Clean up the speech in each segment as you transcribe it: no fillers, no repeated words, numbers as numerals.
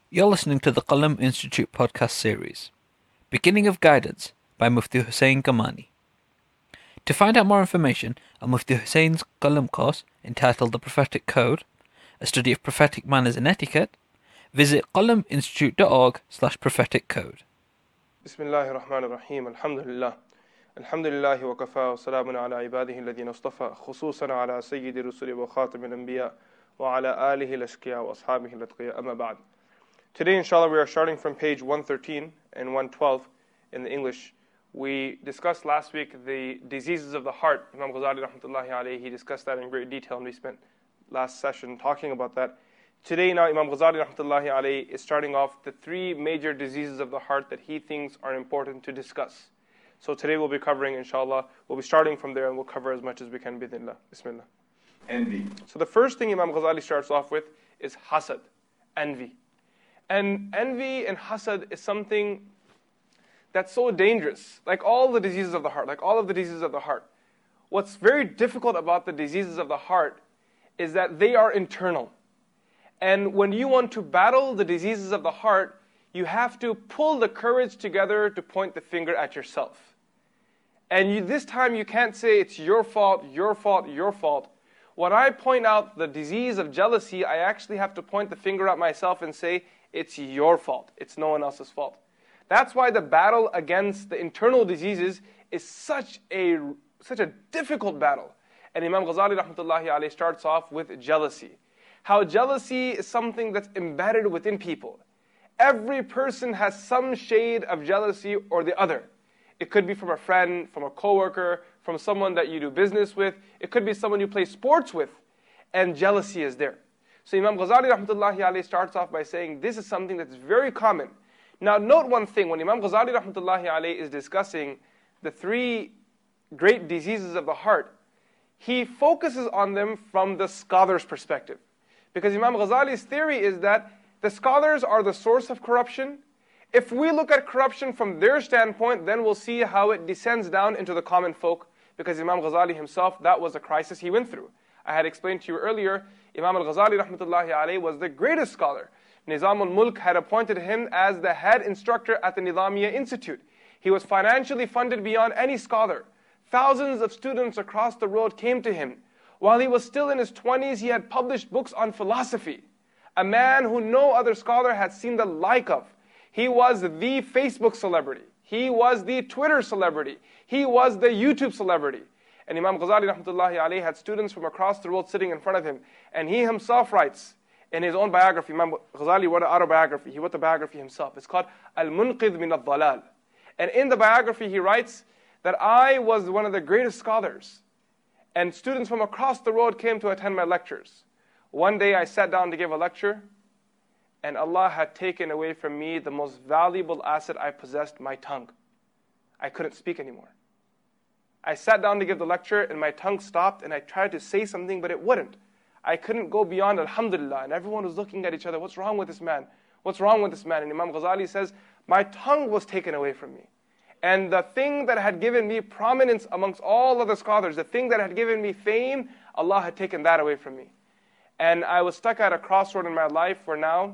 You're listening to the Qalam Institute podcast series, Beginning of Guidance by Mufti Hussain Kamani. To find out more information on Mufti Hussain's Qalam course entitled The Prophetic Code, a study of prophetic manners and etiquette, visit qalaminstitute.org/prophetic code. Bismillahir Rahmanir Rahim. Alhamdulillah. Alhamdulillah wa kafa wa salamun ala ibadihi alladhina istafa khususan ala sayyidi rusuli wa khatamil anbiya wa ala alihi al-ashqiya wa ashabihi al-atqiya amma ba'd. Today, inshallah, we are starting from page 113 and 112 in the English. We discussed last week the diseases of the heart. Imam Ghazali rahmatullahi alayhi, he discussed that in great detail, and we spent last session talking about that. Today now, Imam Ghazali rahmatullahi alayhi is starting off the three major diseases of the heart that he thinks are important to discuss. So today we'll be covering, inshallah, we'll be starting from there and we'll cover as much as we can, bidnillah. Bismillah. Envy. So the first thing Imam Ghazali starts off with is hasad, envy. And envy and hasad is something that's so dangerous. Like all the diseases of the heart, What's very difficult about the diseases of the heart is that they are internal. And when you want to battle the diseases of the heart, you have to pull the courage together to point the finger at yourself. And this time you can't say it's your fault, your fault, your fault. When I point out the disease of jealousy, I actually have to point the finger at myself and say, it's your fault. It's no one else's fault. That's why the battle against the internal diseases is such a difficult battle. And Imam Ghazali rahmatullahi alayhi starts off with jealousy. How jealousy is something that's embedded within people. Every person has some shade of jealousy or the other. It could be from a friend, from a coworker, from someone that you do business with. It could be someone you play sports with. And jealousy is there. So Imam Ghazali rahmatullahi alayhi starts off by saying this is something that's very common. Now note one thing, when Imam Ghazali rahmatullahi alayhi is discussing the three great diseases of the heart, he focuses on them from the scholar's perspective. Because Imam Ghazali's theory is that the scholars are the source of corruption. If we look at corruption from their standpoint, then we'll see how it descends down into the common folk. Because Imam Ghazali himself, that was a crisis he went through. I had explained to you earlier, Imam al-Ghazali rahmatullahi alayhi was the greatest scholar. Nizam al-Mulk had appointed him as the head instructor at the Nizamiya Institute. He was financially funded beyond any scholar. Thousands of students across the world came to him. While he was still in his 20s, he had published books on philosophy. A man who no other scholar had seen the like of. He was the Facebook celebrity. He was the Twitter celebrity. He was the YouTube celebrity. And Imam Ghazali rahmatullahi alayhi had students from across the world sitting in front of him. And he himself writes in his own biography, Imam Ghazali wrote an autobiography. He wrote the biography himself. It's called Al-Munqidh min al-Dhalal. And in the biography he writes that I was one of the greatest scholars. And students from across the world came to attend my lectures. One day I sat down to give a lecture, and Allah had taken away from me the most valuable asset I possessed, my tongue. I couldn't speak anymore. I sat down to give the lecture, and my tongue stopped, and I tried to say something, but it wouldn't. I couldn't go beyond Alhamdulillah, and everyone was looking at each other, what's wrong with this man? What's wrong with this man? And Imam Ghazali says, my tongue was taken away from me. And the thing that had given me prominence amongst all other scholars, the thing that had given me fame, Allah had taken that away from me. And I was stuck at a crossroad in my life where now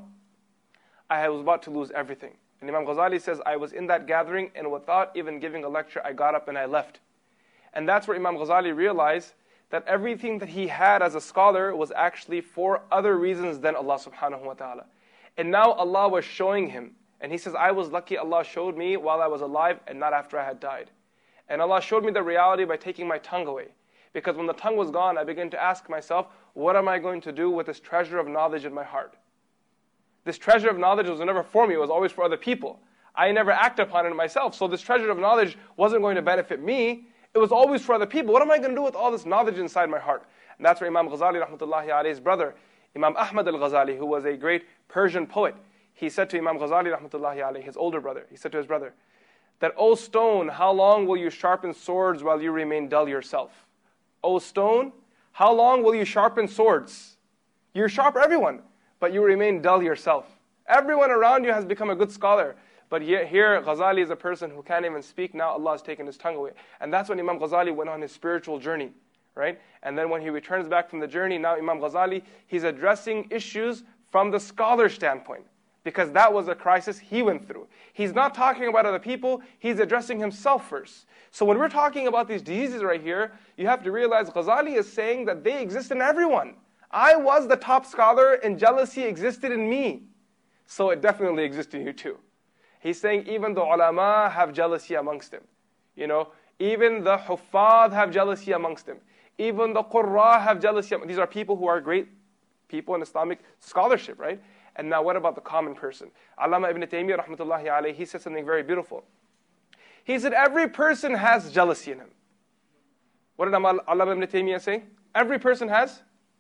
I was about to lose everything. And Imam Ghazali says, I was in that gathering, and without even giving a lecture, I got up and I left. And that's where Imam Ghazali realized that everything that he had as a scholar was actually for other reasons than Allah subhanahu wa ta'ala. And now Allah was showing him. And he says, I was lucky Allah showed me while I was alive and not after I had died. And Allah showed me the reality by taking my tongue away. Because when the tongue was gone, I began to ask myself, what am I going to do with this treasure of knowledge in my heart? This treasure of knowledge was never for me, it was always for other people. I never acted upon it myself. So this treasure of knowledge wasn't going to benefit me. It was always for other people. What am I going to do with all this knowledge inside my heart? And that's where Imam Ghazali rahmatullahi alayhi's brother, Imam Ahmad al-Ghazali, who was a great Persian poet, he said to Imam Ghazali rahmatullahi alayhi, his older brother, he said to his brother, that, O stone, how long will you sharpen swords while you remain dull yourself? O stone, how long will you sharpen swords? You're sharp, everyone, but you remain dull yourself. Everyone around you has become a good scholar. But yet here, Ghazali is a person who can't even speak. Now Allah has taken his tongue away. And that's when Imam Ghazali went on his spiritual journey. Right? And then when he returns back from the journey, now Imam Ghazali, he's addressing issues from the scholar standpoint. because that was a crisis he went through. He's not talking about other people, he's addressing himself first. So when we're talking about these diseases right here, you have to realize Ghazali is saying that they exist in everyone. I was the top scholar and jealousy existed in me. So it definitely exists in you too. He's saying even the ulama have jealousy amongst them. Even the huffaz have jealousy amongst them. Even the qurra have jealousy. These are people who are great people in Islamic scholarship, right? And now what about the common person? Allama ibn Taymiyyah rahmatullahi alayhi, he said something very beautiful. He said every person has jealousy in him. What did Allama ibn Taymiyyah say? Every person has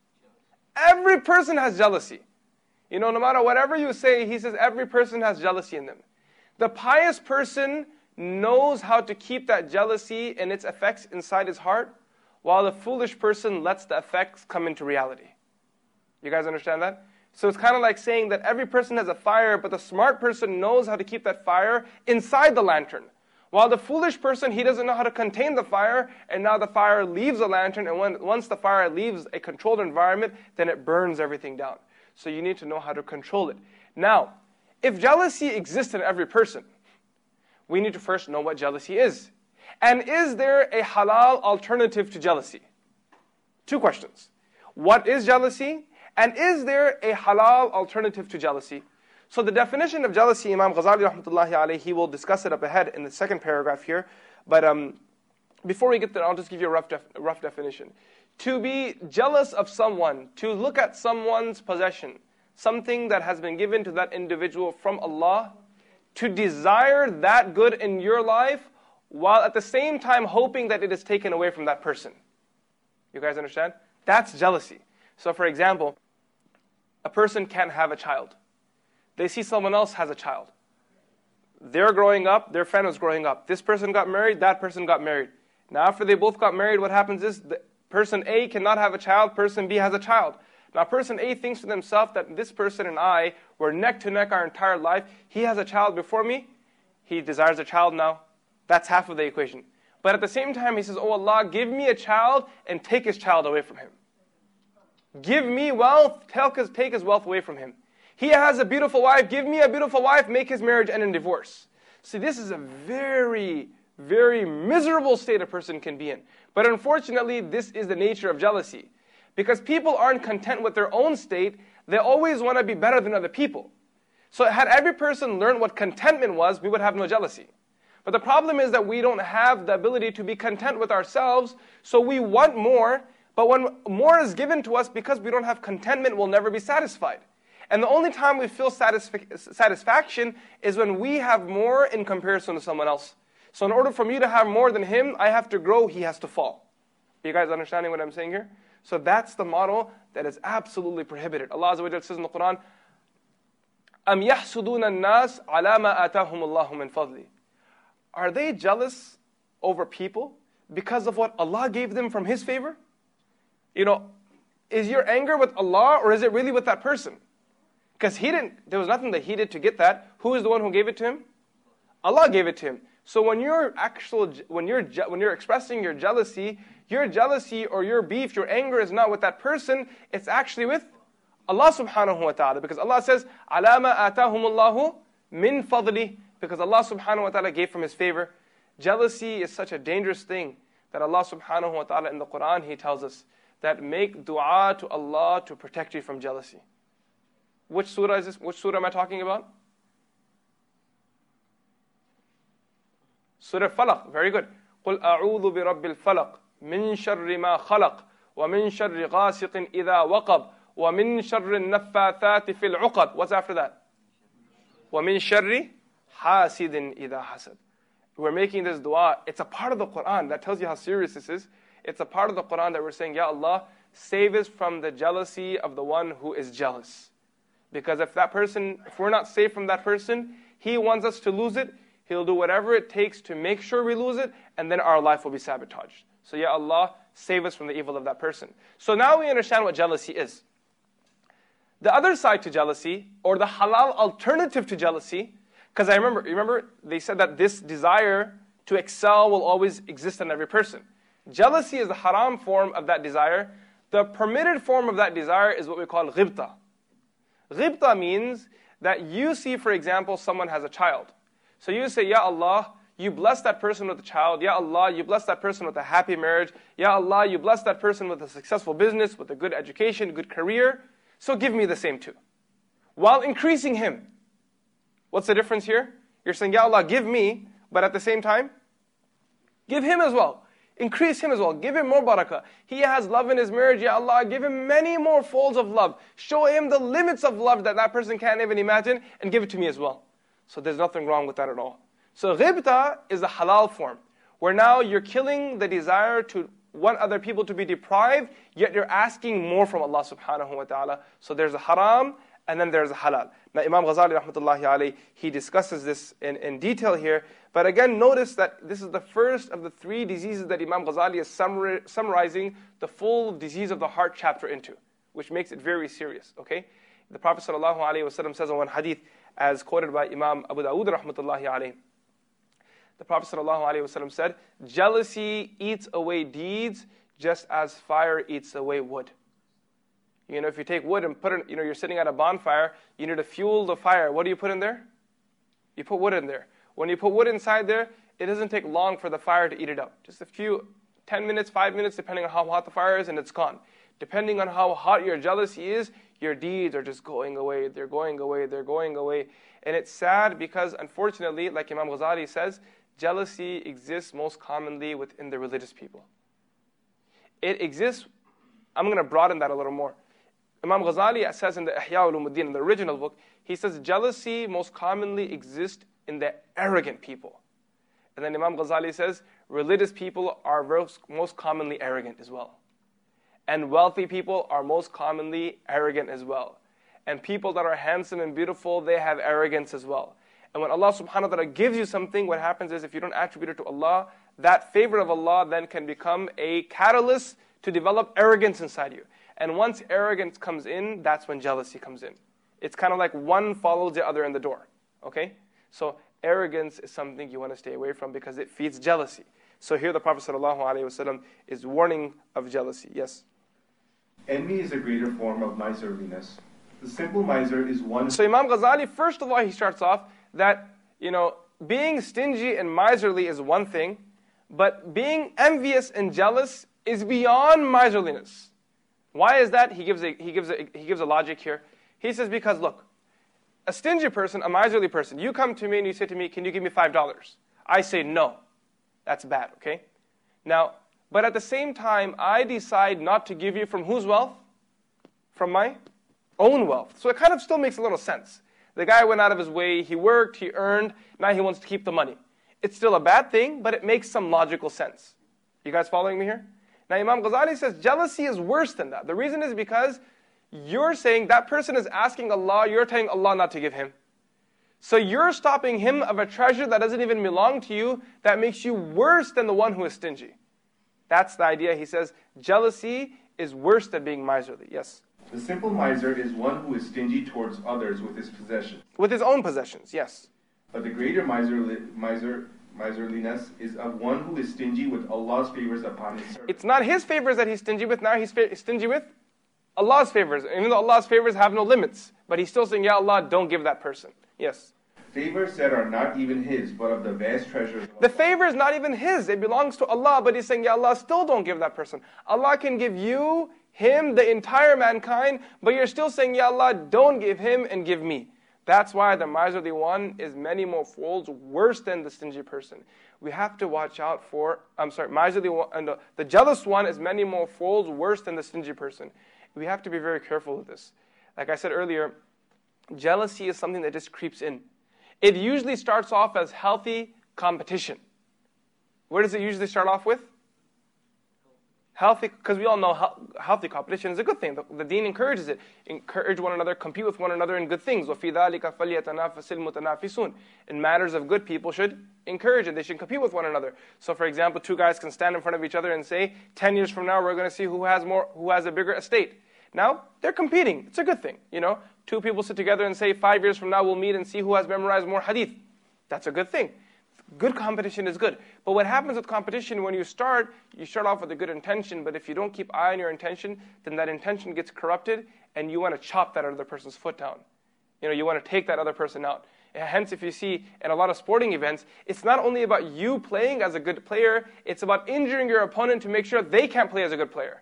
jealousy. No matter whatever you say, he says every person has jealousy in them. The pious person knows how to keep that jealousy and its effects inside his heart, while the foolish person lets the effects come into reality. You guys understand that? So it's kind of like saying that every person has a fire, but the smart person knows how to keep that fire inside the lantern. While the foolish person, he doesn't know how to contain the fire, and now the fire leaves the lantern, and once the fire leaves a controlled environment, then it burns everything down. So you need to know how to control it. Now, if jealousy exists in every person, we need to first know what jealousy is. And is there a halal alternative to jealousy? 2 questions. What is jealousy? And is there a halal alternative to jealousy? So the definition of jealousy, Imam Ghazali rahmatullahi alayhi, he will discuss it up ahead in the second paragraph here. But before we get there, I'll just give you a rough definition. To be jealous of someone, to look at someone's possession, something that has been given to that individual from Allah, to desire that good in your life, while at the same time hoping that it is taken away from that person. You guys understand? That's jealousy. So for example, a person can't have a child. They see someone else has a child. They're growing up, their friend was growing up. This person got married, that person got married. Now after they both got married, what happens is person A cannot have a child, person B has a child. Now person A thinks to themselves that this person and I were neck to neck our entire life. He has a child before me. He desires a child now. That's half of the equation. But at the same time, he says, oh Allah, give me a child and take his child away from him. Give me wealth, take his wealth away from him. He has a beautiful wife, give me a beautiful wife, make his marriage end in divorce. See, this is a very, very miserable state a person can be in. But unfortunately, this is the nature of jealousy. Because people aren't content with their own state, they always want to be better than other people. So had every person learned what contentment was, we would have no jealousy. But the problem is that we don't have the ability to be content with ourselves, so we want more, but when more is given to us, because we don't have contentment, we'll never be satisfied. And the only time we feel satisfaction is when we have more in comparison to someone else. So in order for me to have more than him, I have to grow, he has to fall. Are you guys understanding what I'm saying here? So that's the model that is absolutely prohibited. Allah Azza wa Jalla says in the Quran, أَمْ يَحْسُدُونَ النَّاسِ عَلَى مَا آتَاهُمُ اللَّهُ مِنْ فَضْلِهِ. Are they jealous over people because of what Allah gave them from His favor? Is your anger with Allah or is it really with that person? Because there was nothing that he did to get that. Who is the one who gave it to him? Allah gave it to him. So when you're expressing your jealousy or your beef, your anger is not with that person, it's actually with Allah subhanahu wa ta'ala. Because Allah says, عَلَى مَا آتَاهُمُ اللَّهُ مِنْ فَضْلِهِ. Because Allah subhanahu wa ta'ala gave from His favor. Jealousy is such a dangerous thing that Allah subhanahu wa ta'ala in the Quran, He tells us that make dua to Allah to protect you from jealousy. Which surah is this? Which surah am I talking about? Surah Falaq. Very good. قُلْ أَعُوذُ بِرَبِّ الْفَلَقِ مِنْ شَرِّ مَا خَلَقَ وَمِنْ شَرِّ غَاسِقٍ إِذَا وَقَبَ وَمِنْ شَرِّ النَّفَّاثَاتِ فِي الْعُقَدِ. What's after that? وَمِنْ شَرِّ حَاسِدٍ إِذَا حَسَدٍ. We're making this dua. It's a part of the Quran. That tells you how serious this is. It's a part of the Quran that we're saying, Ya Allah, save us from the jealousy of the one who is jealous. Because if we're not safe from that person, he wants us to lose it. He'll do whatever it takes to make sure we lose it, and then our life will be sabotaged. So Ya Allah, save us from the evil of that person. So now we understand what jealousy is. The other side to jealousy, or the halal alternative to jealousy, because remember they said that this desire to excel will always exist in every person. Jealousy is the haram form of that desire. The permitted form of that desire is what we call ghibta. Ghibta means that you see, for example, someone has a child. So you say, Ya Allah, you bless that person with a child. Ya Allah, you bless that person with a happy marriage. Ya Allah, you bless that person with a successful business, with a good education, good career. So give me the same too. While increasing him. What's the difference here? You're saying, Ya Allah, give me, but at the same time, give him as well. Increase him as well. Give him more barakah. He has love in his marriage. Ya Allah, give him many more folds of love. Show him the limits of love that that person can't even imagine, and give it to me as well. So there's nothing wrong with that at all. So ghibta is the halal form, where now you're killing the desire to want other people to be deprived, yet you're asking more from Allah subhanahu wa ta'ala. So there's a haram, and then there's a halal. Now Imam Ghazali rahmatullahi alayhi, he discusses this in detail here. But again, notice that this is the first of the 3 diseases that Imam Ghazali is summarizing the full disease of the heart chapter into, which makes it very serious, okay? The Prophet sallallahu alayhi wa sallam says in one hadith, as quoted by Imam Abu Dawud rahmatullahi alayhi, the Prophet sallallahu alayhi wa sallam said, jealousy eats away deeds just as fire eats away wood. You know, if you take wood and put it, you know, you're sitting at a bonfire, you need to fuel the fire. What do you put in there? You put wood in there. When you put wood inside there, it doesn't take long for the fire to eat it up. Just a few, 10 minutes, 5 minutes, depending on how hot the fire is, and it's gone. Depending on how hot your jealousy is, your deeds are just going away. They're going away. They're going away. And it's sad because, unfortunately, like Imam Ghazali says, jealousy exists most commonly within the religious people. It exists, I'm going to broaden that a little more. Imam Ghazali says in the Ihya Ulumuddin, in the original book, he says jealousy most commonly exists in the arrogant people. And then Imam Ghazali says religious people are most commonly arrogant as well. And wealthy people are most commonly arrogant as well. And people that are handsome and beautiful, they have arrogance as well. And when Allah subhanahu wa ta'ala gives you something, what happens is if you don't attribute it to Allah, that favor of Allah then can become a catalyst to develop arrogance inside you. And once arrogance comes in, that's when jealousy comes in. It's kind of like one follows the other in the door. Okay? So arrogance is something you want to stay away from because it feeds jealousy. So here the Prophet ﷺ is warning of jealousy. Yes? Envy is a greater form of miserliness. The simple miser is one... So Imam Ghazali, first of all, he starts off that, you know, being stingy and miserly is one thing, but being envious and jealous is beyond miserliness. Why is that? He gives a logic here. He says, because look, a stingy person, a miserly person, you come to me and you say to me, can you give me $5? I say no. That's bad, okay? Now, but at the same time, I decide not to give you from whose wealth? From my own wealth. So it kind of still makes a little sense. The guy went out of his way, he worked, he earned, now he wants to keep the money. It's still a bad thing, but it makes some logical sense. You guys following me here? Now Imam Ghazali says jealousy is worse than that. The reason is because you're saying that person is asking Allah, you're telling Allah not to give him. So you're stopping him of a treasure that doesn't even belong to you, that makes you worse than the one who is stingy. That's the idea. He says jealousy is worse than being miserly. Yes? The simple miser is one who is stingy towards others with his possessions. With his own possessions, yes. But the greater miserliness is of one who is stingy with Allah's favors upon his servant. It's not his favors that he's stingy with, now he's stingy with Allah's favors. Even though Allah's favors have no limits. But he's still saying, Ya Allah, don't give that person. Yes. Favors that are not even his, but of the vast treasures. The favor is not even his. It belongs to Allah, but he's saying, Ya Allah, still don't give that person. Allah can give you, him, the entire mankind, but you're still saying, Ya Allah, don't give him and give me. That's why the miserly one is many more folds worse than the stingy person. We have to watch out for, miserly one, and the jealous one is many more folds worse than the stingy person. We have to be very careful with this. Like I said earlier, jealousy is something that just creeps in. It usually starts off as healthy competition. Where does it usually start off with? Healthy, because we all know healthy competition is a good thing. The deen encourages it. Encourage one another, compete with one another in good things. وَفِي ذَلِكَ فَلْيَتَنَافَسِ الْمُتَنَافِسُونَ. In matters of good, people should encourage it. They should compete with one another. So for example, two guys can stand in front of each other and say, 10 years from now, we're going to see who has a bigger estate. Now, they're competing. It's a good thing. You know, two people sit together and say, 5 years from now, we'll meet and see who has memorized more hadith. That's a good thing. Good competition is good. But what happens with competition, when you start off with a good intention, but if you don't keep eye on your intention, then that intention gets corrupted, and you want to chop that other person's foot down. You want to take that other person out. Hence, if you see in a lot of sporting events, it's not only about you playing as a good player, it's about injuring your opponent to make sure they can't play as a good player.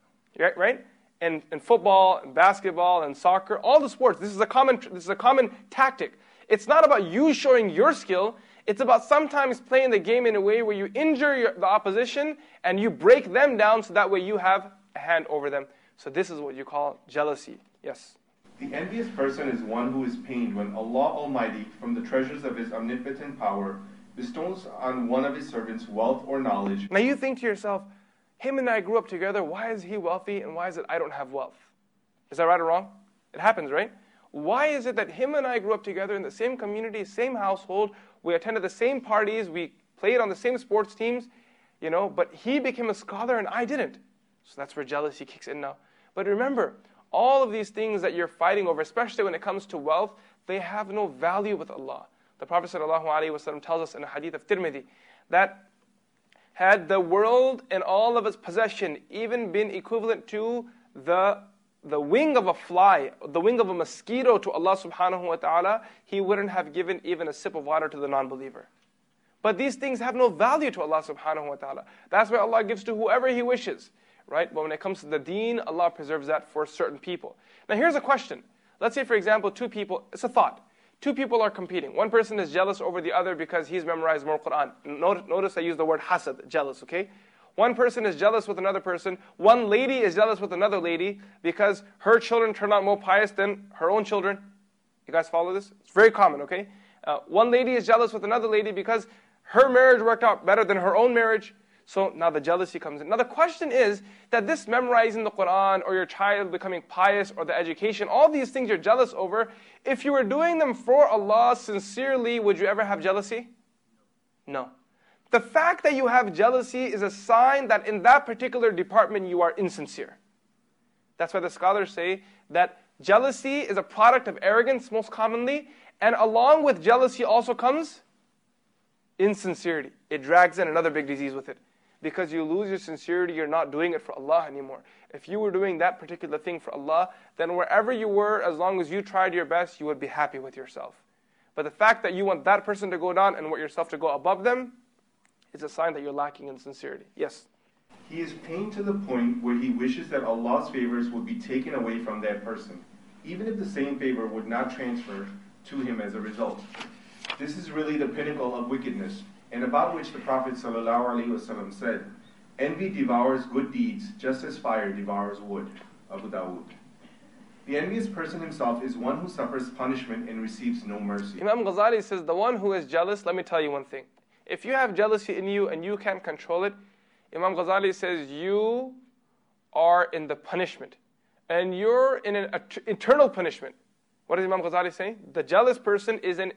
Right? In football, and basketball, and soccer, all the sports, this is a common tactic. It's not about you showing your skill. It's about sometimes playing the game in a way where you injure the opposition and you break them down so that way you have a hand over them. So this is what you call jealousy. Yes? The envious person is one who is pained when Allah Almighty, from the treasures of His omnipotent power, bestows on one of His servants wealth or knowledge. Now you think to yourself, him and I grew up together, why is he wealthy and why is it I don't have wealth? Is that right or wrong? It happens, right? Why is it that him and I grew up together in the same community, same household, we attended the same parties, we played on the same sports teams, but he became a scholar and I didn't. So that's where jealousy kicks in now. But remember, all of these things that you're fighting over, especially when it comes to wealth, they have no value with Allah. The Prophet ﷺ tells us in a hadith of Tirmidhi that had the world and all of its possession even been equivalent to the wing of a fly, the wing of a mosquito to Allah subhanahu wa ta'ala, He wouldn't have given even a sip of water to the non-believer. But these things have no value to Allah subhanahu wa ta'ala. That's why Allah gives to whoever He wishes. Right? But when it comes to the deen, Allah preserves that for certain people. Now here's a question. Let's say, for example, two people, it's a thought. Two people are competing. One person is jealous over the other because he's memorized more Quran. Notice I use the word hasad, jealous, okay? One person is jealous with another person. One lady is jealous with another lady because her children turn out more pious than her own children. You guys follow this? It's very common, okay? One lady is jealous with another lady because her marriage worked out better than her own marriage. So now the jealousy comes in. Now the question is that this memorizing the Quran or your child becoming pious or the education, all these things you're jealous over, if you were doing them for Allah sincerely, would you ever have jealousy? No. The fact that you have jealousy is a sign that in that particular department you are insincere. That's why the scholars say that jealousy is a product of arrogance most commonly, and along with jealousy also comes insincerity. It drags in another big disease with it. Because you lose your sincerity, you're not doing it for Allah anymore. If you were doing that particular thing for Allah, then wherever you were, as long as you tried your best, you would be happy with yourself. But the fact that you want that person to go down and want yourself to go above them, is a sign that you're lacking in sincerity. Yes? He is pained to the point where he wishes that Allah's favors would be taken away from that person, even if the same favor would not transfer to him as a result. This is really the pinnacle of wickedness, and about which the Prophet ﷺ said, envy devours good deeds just as fire devours wood. Abu Dawood. The envious person himself is one who suffers punishment and receives no mercy. Imam Ghazali says, the one who is jealous, let me tell you one thing. If you have jealousy in you and you can't control it, Imam Ghazali says you are in the punishment. And you're in an eternal punishment. What is Imam Ghazali saying? The jealous person is in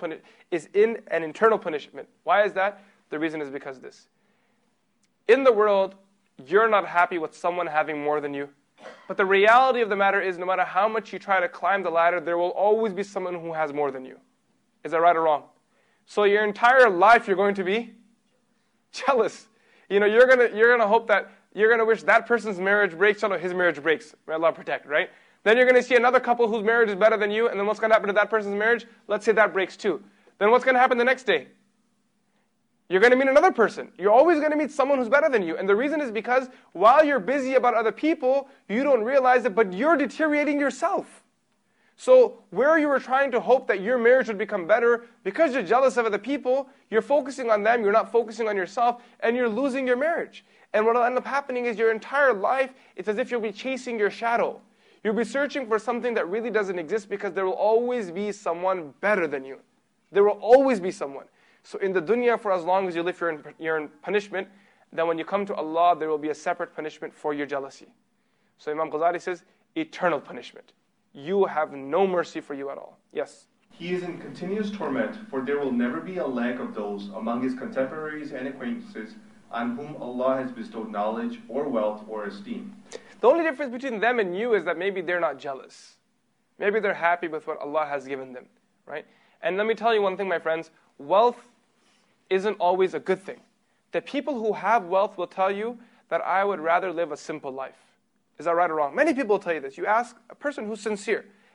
an internal punishment. Why is that? The reason is because of this. In the world, you're not happy with someone having more than you. But the reality of the matter is, no matter how much you try to climb the ladder, there will always be someone who has more than you. Is that right or wrong? So your entire life you're going to be jealous. You're gonna hope that you're gonna wish that person's marriage breaks, so his marriage breaks. May Allah protect, right? Then you're going to see another couple whose marriage is better than you, and then what's going to happen to that person's marriage? Let's say that breaks too. Then what's going to happen the next day? You're going to meet another person. You're always going to meet someone who's better than you. And the reason is because while you're busy about other people, you don't realize it, but you're deteriorating yourself. So where you were trying to hope that your marriage would become better, because you're jealous of other people, you're focusing on them, you're not focusing on yourself, and you're losing your marriage. And what will end up happening is your entire life, it's as if you'll be chasing your shadow. You'll be searching for something that really doesn't exist because there will always be someone better than you. There will always be someone. So in the dunya, for as long as you live, you're in punishment. Then when you come to Allah, there will be a separate punishment for your jealousy. So Imam Ghazali says, eternal punishment. You have no mercy for you at all. Yes? He is in continuous torment, for there will never be a lack of those among his contemporaries and acquaintances on whom Allah has bestowed knowledge or wealth or esteem. The only difference between them and you is that maybe they're not jealous. Maybe they're happy with what Allah has given them, right? And let me tell you one thing, my friends. Wealth isn't always a good thing. The people who have wealth will tell you that I would rather live a simple life. Is that right or wrong? Many people will tell you this. You ask a person who's sincere,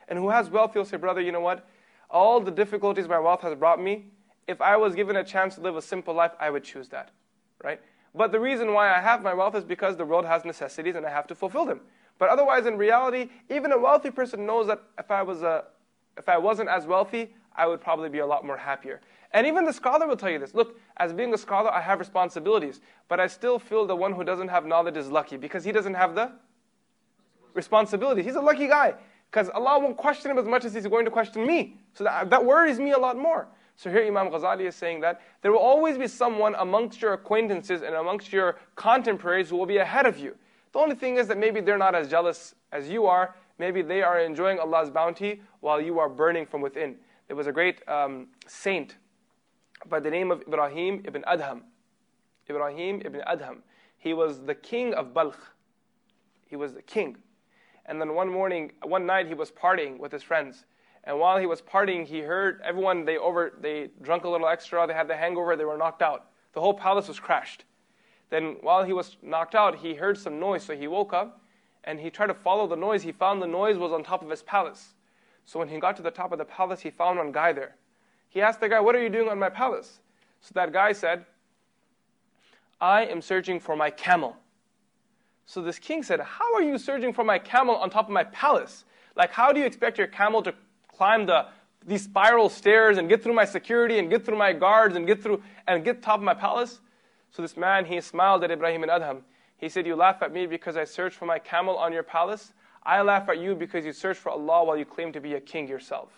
And who has wealth, he'll say, brother, you know what? All the difficulties my wealth has brought me, if I was given a chance to live a simple life, I would choose that, right? But the reason why I have my wealth is because the world has necessities and I have to fulfill them. But otherwise, in reality, even a wealthy person knows that if I wasn't as wealthy, I would probably be a lot more happier. And even the scholar will tell you this. Look, as being a scholar, I have responsibilities. But I still feel the one who doesn't have knowledge is lucky because he doesn't have the responsibility. He's a lucky guy because Allah won't question him as much as He's going to question me. So that worries me a lot more. So here Imam Ghazali is saying that there will always be someone amongst your acquaintances and amongst your contemporaries who will be ahead of you. The only thing is that maybe they're not as jealous as you are. Maybe they are enjoying Allah's bounty while you are burning from within. There was a great saint by the name of Ibrahim ibn Adham. Ibrahim ibn Adham. He was the king of Balkh. He was the king. And then one night he was partying with his friends. And while he was partying, he heard everyone, they drank a little extra, they had the hangover, they were knocked out. The whole palace was crashed. Then while he was knocked out, he heard some noise, so he woke up and he tried to follow the noise. He found the noise was on top of his palace. So when he got to the top of the palace, he found one guy there. He asked the guy, what are you doing on my palace? So that guy said, I am searching for my camel. So this king said, how are you searching for my camel on top of my palace? Like, how do you expect your camel to climb these spiral stairs and get through my security and get through my guards and get top of my palace? So this man, he smiled at Ibrahim ibn Adham. He said, you laugh at me because I searched for my camel on your palace? I laugh at you because you search for Allah while you claim to be a king yourself.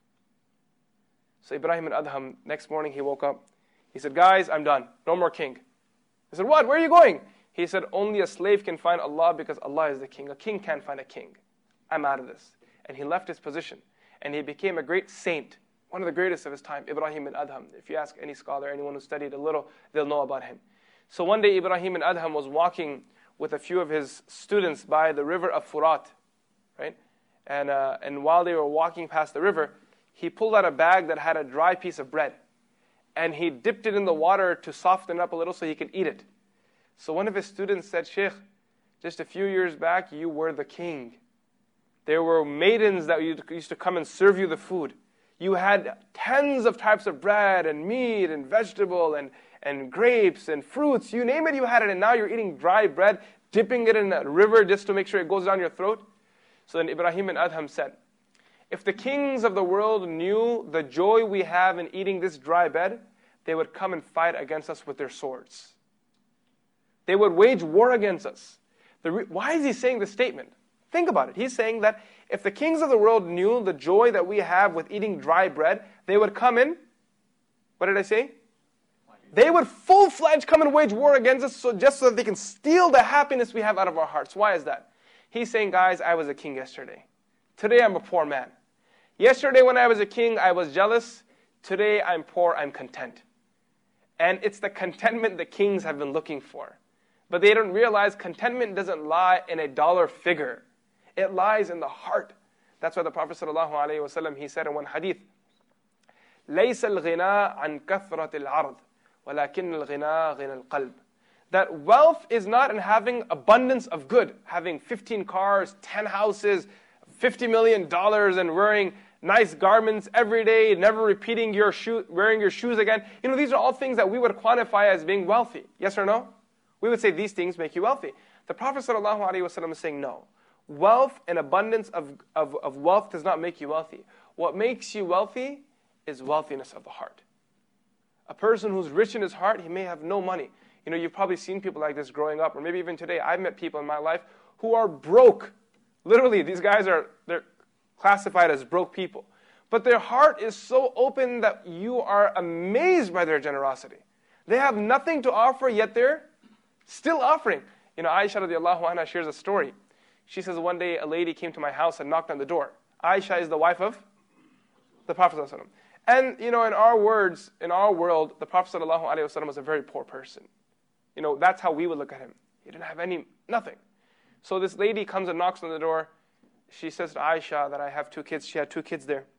So Ibrahim ibn Adham, next morning he woke up. He said, guys, I'm done. No more king. He said, what? Where are you going? He said, only a slave can find Allah because Allah is the king. A king can't find a king. I'm out of this. And he left his position. And he became a great saint, one of the greatest of his time, Ibrahim ibn Adham. If you ask any scholar, anyone who studied a little, they'll know about him. So one day Ibrahim ibn Adham was walking with a few of his students by the river of Furat, right? And while they were walking past the river, he pulled out a bag that had a dry piece of bread. And he dipped it in the water to soften it up a little so he could eat it. So one of his students said, Sheikh, just a few years back, you were the king. There were maidens that used to come and serve you the food. You had tens of types of bread and meat and vegetable and grapes and fruits. You name it, you had it. And now you're eating dry bread, dipping it in a river just to make sure it goes down your throat. So then Ibrahim ibn Adham said, if the kings of the world knew the joy we have in eating this dry bread, they would come and fight against us with their swords. They would wage war against us. Why is he saying this statement? Think about it. He's saying that if the kings of the world knew the joy that we have with eating dry bread, they would come in, what did I say? They would full-fledged come and wage war against us just so that they can steal the happiness we have out of our hearts. Why is that? He's saying, guys, I was a king yesterday. Today I'm a poor man. Yesterday when I was a king, I was jealous. Today I'm poor, I'm content. And it's the contentment the kings have been looking for. But they don't realize contentment doesn't lie in a dollar figure. It lies in the heart. That's why the Prophet ﷺ, he said in one hadith, لَيْسَ الْغِنَىٰ عَنْ كَثْرَةِ الْعَرْضِ وَلَكِنَّ الْغِنَىٰ غِنَى الْقَلْبِ. That wealth is not in having abundance of good, having 15 cars, 10 houses, $50 million, and wearing nice garments every day, never repeating wearing your shoes again. These are all things that we would quantify as being wealthy. Yes or no? We would say these things make you wealthy. The Prophet ﷺ is saying no. Wealth and abundance of wealth does not make you wealthy. What makes you wealthy is wealthiness of the heart. A person who's rich in his heart, he may have no money. You've probably seen people like this growing up, or maybe even today. I've met people in my life who are broke. Literally, these guys they're classified as broke people. But their heart is so open that you are amazed by their generosity. They have nothing to offer, yet they're still offering. Aisha radiallahu anha shares a story. She says, one day a lady came to my house and knocked on the door. Aisha is the wife of the Prophet ﷺ. And, in our world, the Prophet ﷺ was a very poor person. That's how we would look at him. He didn't have nothing. So this lady comes and knocks on the door. She says to Aisha that I have 2 kids. She had 2 kids there.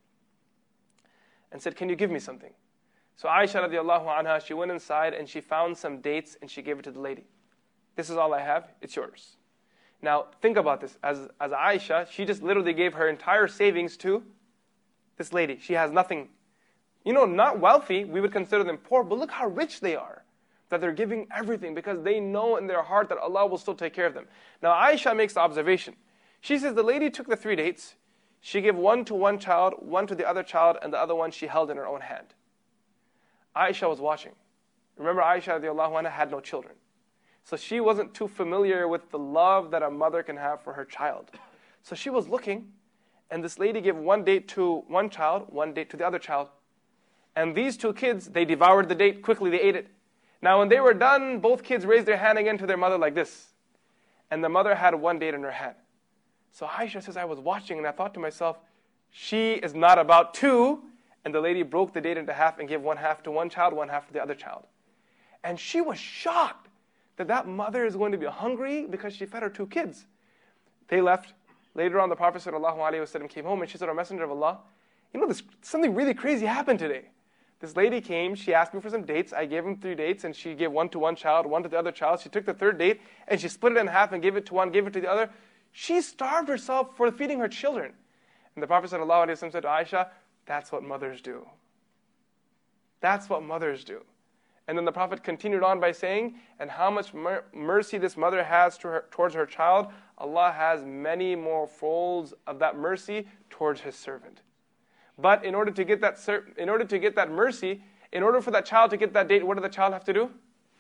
And said, can you give me something? So Aisha radiallahu anha, she went inside and she found some dates and she gave it to the lady. This is all I have. It's yours. Now, think about this. As Aisha, she just literally gave her entire savings to this lady. She has nothing. Not wealthy, we would consider them poor, but look how rich they are. That they're giving everything because they know in their heart that Allah will still take care of them. Now, Aisha makes the observation. She says the lady took the 3 dates. She gave one to one child, one to the other child, and the other one she held in her own hand. Aisha was watching. Remember, Aisha radiallahu anha had no children. So she wasn't too familiar with the love that a mother can have for her child. So she was looking, and this lady gave 1 date to one child, 1 date to the other child. And these 2 kids, they devoured the date. Quickly, they ate it. Now, when they were done, both kids raised their hand again to their mother like this. And the mother had 1 date in her hand. So Aisha says, I was watching, and I thought to myself, she is not about 2. And the lady broke the date into half and gave 1 half to one child, 1 half to the other child. And she was shocked that mother is going to be hungry because she fed her 2 kids. They left. Later on, the Prophet ﷺ came home, and she said, O Messenger of Allah, something really crazy happened today. This lady came, she asked me for some dates. I gave him 3 dates, and she gave 1 to one child, 1 to the other child. She took the 3rd date, and she split it in half and gave it to one, gave it to the other. She starved herself for feeding her children. And the Prophet ﷺ said to Aisha, that's what mothers do. That's what mothers do. And then the Prophet continued on by saying, and how much mercy this mother has towards her child, Allah has many more folds of that mercy towards His servant. But in order to get that mercy, in order for that child to get that date, what did the child have to do?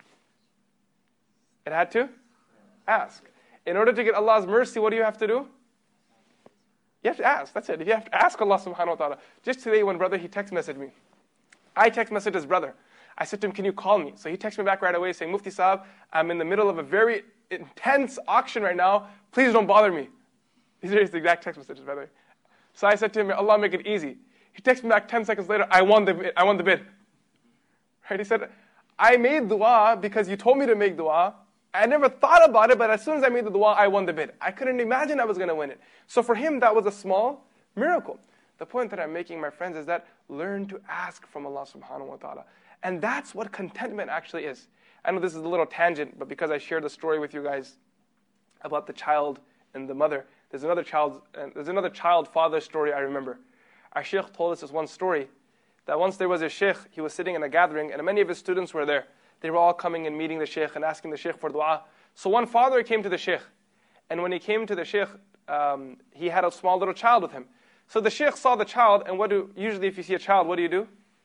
It had to ask. In order to get Allah's mercy, what do you have to do? You have to ask. That's it. You have to ask Allah subhanahu wa ta'ala. Just today, one brother, he text messaged me. I text messaged his brother. I said to him, can you call me? So he texted me back right away saying, Mufti Saab, I'm in the middle of a very intense auction right now. Please don't bother me. These are his exact text messages, by the way. So I said to him, Allah make it easy. He texted me back 10 seconds later, I won the bid. Right? He said, I made dua because you told me to make dua. I never thought about it, but as soon as I made the dua, I won the bid. I couldn't imagine I was going to win it. So for him, that was a small miracle. The point that I'm making, my friends, is that learn to ask from Allah subhanahu wa ta'ala. And that's what contentment actually is. I know this is a little tangent, but because I shared the story with you guys about the child and the mother, there's another child-father story I remember. Our sheikh told us this one story, that once there was a sheikh, he was sitting in a gathering, and many of his students were there. They were all coming and meeting the sheikh and asking the sheikh for dua. So one father came to the sheikh, and when he came to the sheikh, he had a small little child with him. So the sheikh saw the child, and usually if you see a child, what do?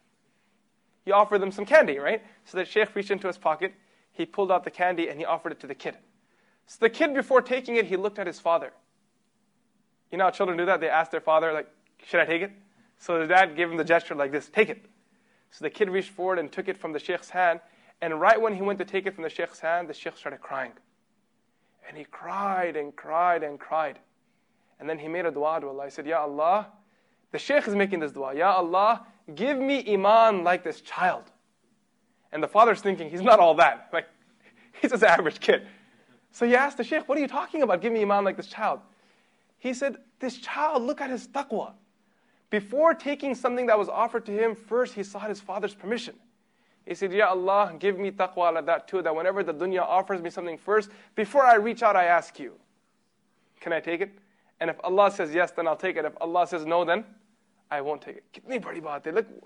You offer them some candy, right? So the sheikh reached into his pocket, he pulled out the candy, and he offered it to the kid. So the kid, before taking it, he looked at his father. You know how children do that? They ask their father, like, should I take it? So the dad gave him the gesture like this, take it. So the kid reached forward and took it from the sheikh's hand, and right when he went to take it from the sheikh's hand, the sheikh started crying. And he cried and cried and cried. And then he made a dua to Allah. He said, Ya Allah, the sheikh is making this dua. Ya Allah, give me iman like this child. And the father's thinking, he's not all that. Like, he's just an average kid. So he asked the sheikh, what are you talking about? Give me iman like this child. He said, this child, look at his taqwa. Before taking something that was offered to him, first he sought his father's permission. He said, Ya Allah, give me taqwa like that too, that whenever the dunya offers me something first, before I reach out, I ask you, can I take it? And if Allah says yes, then I'll take it. If Allah says no, then I won't take it. Kitni badi baat hai. Look,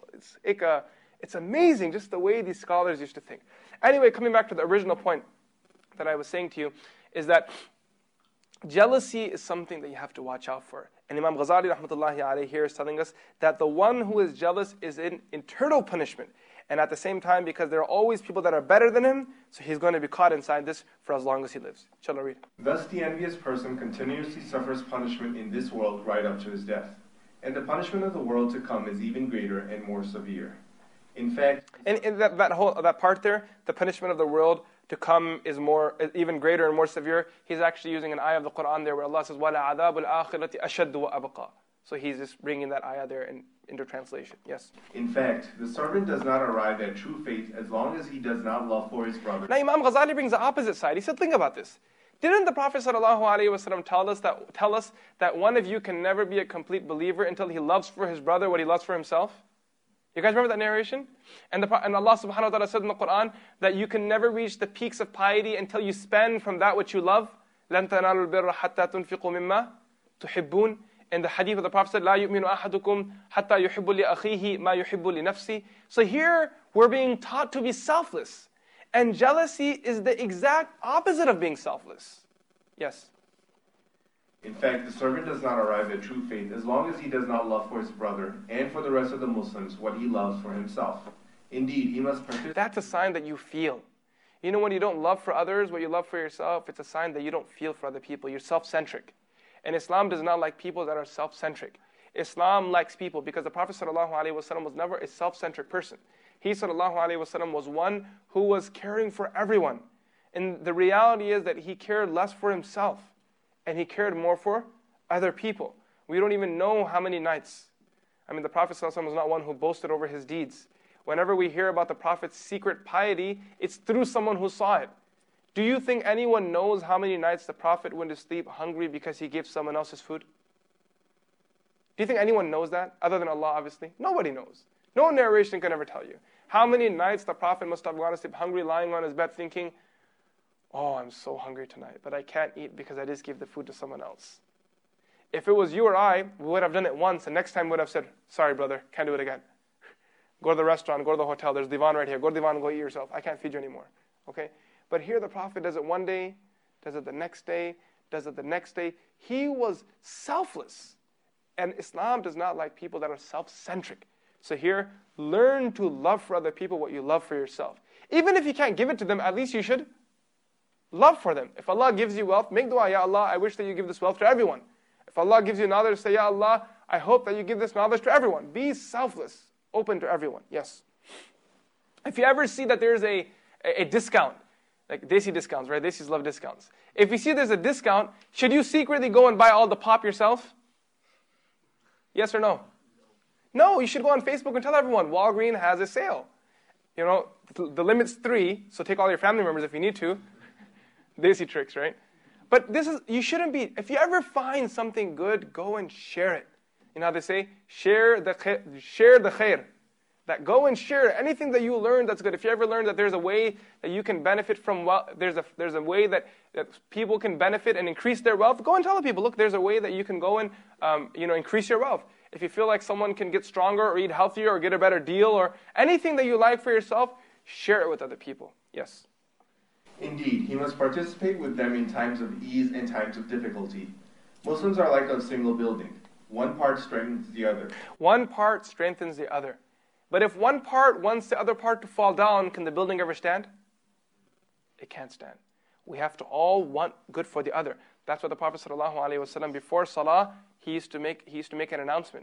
it's amazing just the way these scholars used to think. Anyway, coming back to the original point that I was saying to you, is that jealousy is something that you have to watch out for. And Imam Ghazali rahmatullahi alayhi here is telling us that the one who is jealous is in eternal punishment. And at the same time, because there are always people that are better than him, so he's going to be caught inside this for as long as he lives. Inshallah, read. Thus the envious person continuously suffers punishment in this world right up to his death. And the punishment of the world to come is even greater and more severe. In fact... And that part there, the punishment of the world to come is even greater and more severe. He's actually using an ayah of the Quran there where Allah says, وَلَا عَذَابُ الْآخِرَةِ أَشَدُّ وَأَبْقَى. So he's just bringing that ayah there into translation. Yes? In fact, the servant does not arrive at true faith as long as he does not love for his brother. Now Imam Ghazali brings the opposite side. He said, think about this. Didn't the Prophet ﷺ tell us that one of you can never be a complete believer until he loves for his brother what he loves for himself? You guys remember that narration? And Allah subhanahu wa ta'ala said in the Quran that you can never reach the peaks of piety until you spend from that which you love. لَن تَنَالُوا الْبِرَّ حَتَّى تُنْفِقُوا مِمَّا تُحِبُّونَ. In the hadith of the Prophet said, لَا يُؤْمِنُ أَحَدُكُمْ حَتَّى يُحِبُّ لِأَخِيهِ مَا يُحِبُّ لِنَفْسِهِ. So here, we're being taught to be selfless. And jealousy is the exact opposite of being selfless. Yes? In fact, the servant does not arrive at true faith as long as he does not love for his brother and for the rest of the Muslims what he loves for himself. Indeed, he must participate. That's a sign that you feel. You know, when you don't love for others what you love for yourself, it's a sign that you don't feel for other people. You're self-centric. And Islam does not like people that are self-centric. Islam likes people because the Prophet ﷺ was never a self-centric person. He ﷺ was one who was caring for everyone. And the reality is that he cared less for himself and he cared more for other people. We don't even know how many nights. I mean, the Prophet ﷺ was not one who boasted over his deeds. Whenever we hear about the Prophet's secret piety, it's through someone who saw it. Do you think anyone knows how many nights the Prophet went to sleep hungry because he gave someone else his food? Do you think anyone knows that, other than Allah, obviously? Nobody knows. No narration can ever tell you. How many nights the Prophet must have gone to sleep hungry, lying on his bed thinking, oh, I'm so hungry tonight, but I can't eat because I just gave the food to someone else. If it was you or I, we would have done it once, and next time we would have said, sorry, brother, can't do it again. Go to the restaurant, go to the hotel, there's divan right here. Go to the divan and go eat yourself. I can't feed you anymore. Okay? But here the Prophet does it one day, does it the next day, does it the next day. He was selfless. And Islam does not like people that are self-centric. So here, learn to love for other people what you love for yourself. Even if you can't give it to them, at least you should love for them. If Allah gives you wealth, make dua, Ya Allah, I wish that you give this wealth to everyone. If Allah gives you knowledge, say, Ya Allah, I hope that you give this knowledge to everyone. Be selfless, open to everyone. Yes. If you ever see that there's a discount, like Desi discounts, right? Desis love discounts. If you see there's a discount, should you secretly go and buy all the pop yourself? Yes or no? No, you should go on Facebook and tell everyone, Walgreens has a sale. You know, the limit's 3, so take all your family members if you need to. Desi tricks, right? But you shouldn't be, if you ever find something good, go and share it. You know how they say? Share the khair. That go and share anything that you learn that's good. If you ever learn that there's a way that you can benefit from wealth, there's a way that people can benefit and increase their wealth, go and tell the people, look, there's a way that you can go and increase your wealth. If you feel like someone can get stronger or eat healthier or get a better deal or anything that you like for yourself, share it with other people. Yes. Indeed, he must participate with them in times of ease and times of difficulty. Muslims are like a single building. One part strengthens the other. One part strengthens the other. But if one part wants the other part to fall down, can the building ever stand? It can't stand. We have to all want good for the other. That's what the Prophet ﷺ, before salah, he used to make an announcement.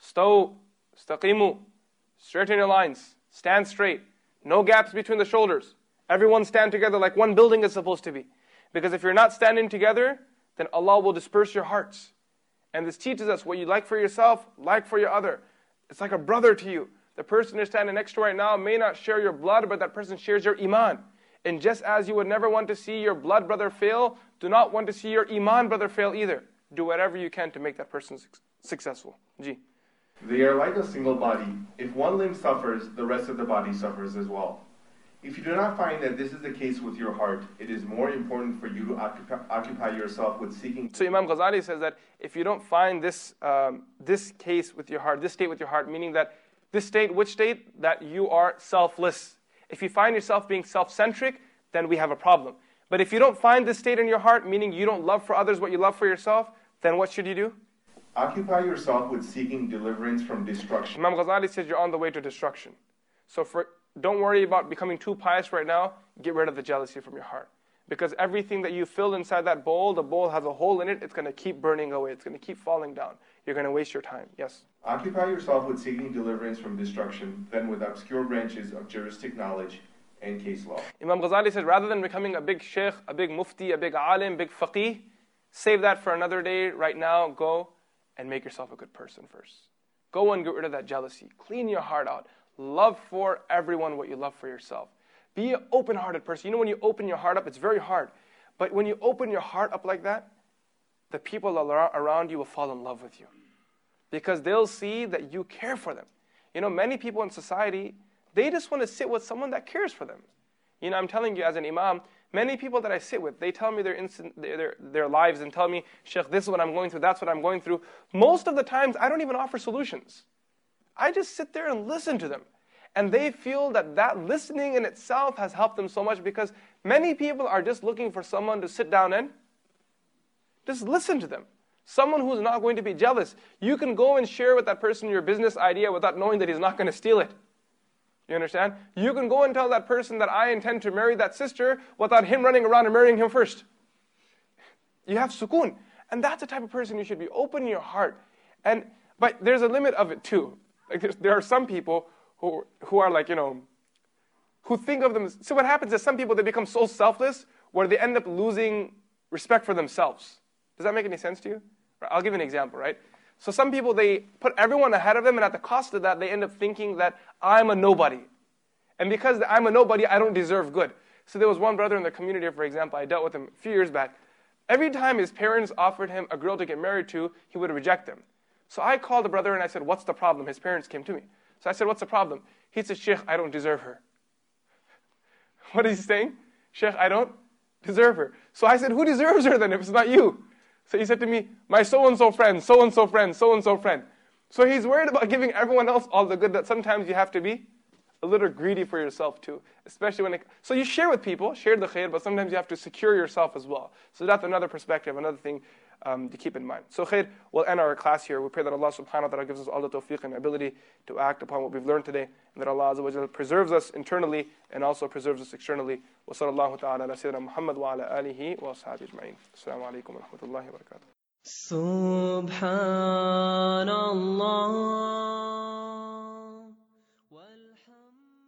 Staqimu, straighten your lines, stand straight, no gaps between the shoulders. Everyone stand together like one building is supposed to be. Because if you're not standing together, then Allah will disperse your hearts. And this teaches us what you like for yourself, like for your other. It's like a brother to you. The person you're standing next to right now may not share your blood, but that person shares your iman. And just as you would never want to see your blood brother fail, do not want to see your iman brother fail either. Do whatever you can to make that person successful. Ji. They are like a single body. If one limb suffers, the rest of the body suffers as well. If you do not find that this is the case with your heart, it is more important for you to occupy yourself with seeking. So Imam Ghazali says that if you don't find this case with your heart, this state with your heart, meaning that this state, which state? That you are selfless. If you find yourself being self-centric, then we have a problem. But if you don't find this state in your heart, meaning you don't love for others what you love for yourself, then what should you do? Occupy yourself with seeking deliverance from destruction. Imam Ghazali says you're on the way to destruction. So don't worry about becoming too pious right now. Get rid of the jealousy from your heart. Because everything that you fill inside that bowl, the bowl has a hole in it, it's going to keep burning away. It's going to keep falling down. You're going to waste your time. Yes? Occupy yourself with seeking deliverance from destruction, then with obscure branches of juristic knowledge and case law. Imam Ghazali says, rather than becoming a big sheikh, a big mufti, a big alim, big faqih, save that for another day. Right now, go and make yourself a good person first. Go and get rid of that jealousy. Clean your heart out. Love for everyone what you love for yourself. Be an open-hearted person. You know when you open your heart up, it's very hard. But when you open your heart up like that, the people around you will fall in love with you. Because they'll see that you care for them. You know, many people in society, they just want to sit with someone that cares for them. You know, I'm telling you as an imam, Many people that I sit with, they tell me their lives and tell me, Sheikh, this is what I'm going through, that's what I'm going through. Most of the times, I don't even offer solutions. I just sit there and listen to them. And they feel that listening in itself has helped them so much, because many people are just looking for someone to sit down and just listen to them. Someone who's not going to be jealous. You can go and share with that person your business idea without knowing that he's not going to steal it. You understand? You can go and tell that person that I intend to marry that sister without him running around and marrying him first. You have sukoon. And that's the type of person you should be. Open your heart. But there's a limit of it too. Like there are some people who are like, who think of them. So what happens is some people, they become so selfless where they end up losing respect for themselves. Does that make any sense to you? I'll give you an example, right? So some people, they put everyone ahead of them, and at the cost of that, they end up thinking that I'm a nobody. And because I'm a nobody, I don't deserve good. So there was one brother in the community, for example, I dealt with him a few years back. Every time his parents offered him a girl to get married to, he would reject them. So I called the brother and I said, what's the problem? His parents came to me. So I said, what's the problem? He said, Sheikh, I don't deserve her. What is he saying? Sheikh, I don't deserve her. So I said, who deserves her then if it's not you? So he said to me, my so-and-so friend, so-and-so friend, so-and-so friend. So he's worried about giving everyone else all the good, that sometimes you have to be a little greedy for yourself too. Especially so you share with people, share the khair, but sometimes you have to secure yourself as well. So that's another perspective, another thing to keep in mind. So khair, we'll end our class here. We pray that Allah subhanahu wa ta'ala gives us all the tawfiq and ability to act upon what we've learned today, and that Allah azza wa jalla preserves us internally and also preserves us externally. Wa sallallahu ta'ala ala sayyidina Muhammad wa ala alihi wa ashabihi ajma'in. Assalamu alaikum wa rahmatullahi wa barakatuh. Subhanallah.